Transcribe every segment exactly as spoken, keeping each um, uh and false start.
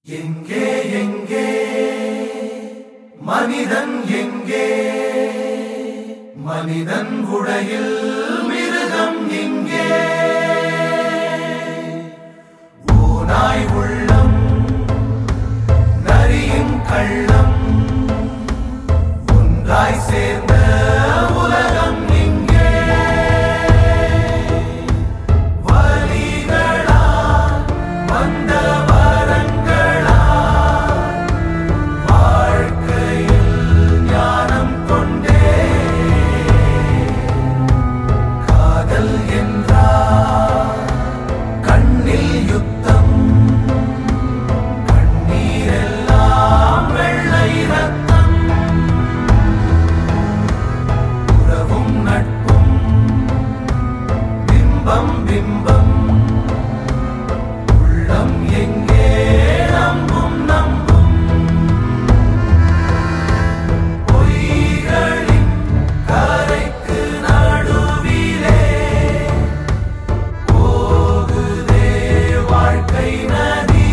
எங்கே எங்கே மனிதன் எங்கே மனிதன் உடையில் மிருகம் எங்கே ஓநாய் உள்ளம் நரியின் கள்ளம் ஒன்றாய் சேர்ந்த உலகம் எங்கே வலிகளால் வந்த பிம்பம் உள்ளம் எங்கே நம்பும் நம்பும் பொய்களின் கரைக்கு நடுவிலே போகுதே வாழ்க்கை நதி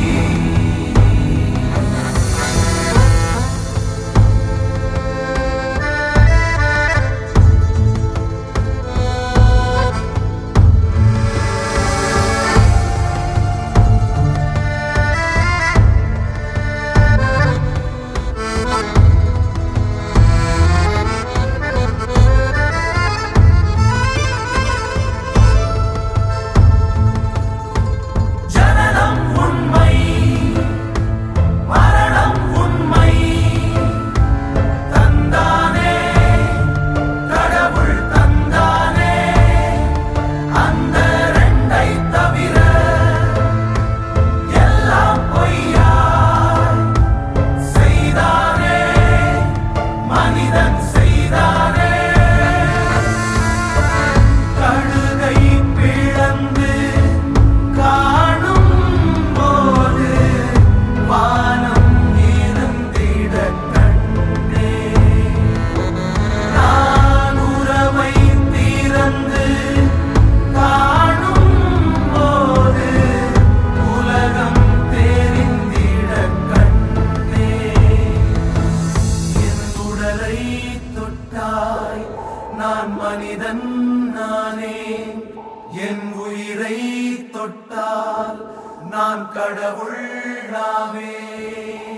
நான் மனிதன் நானே என் உயிரை தொட்டால் நான் கடவுள் நாவே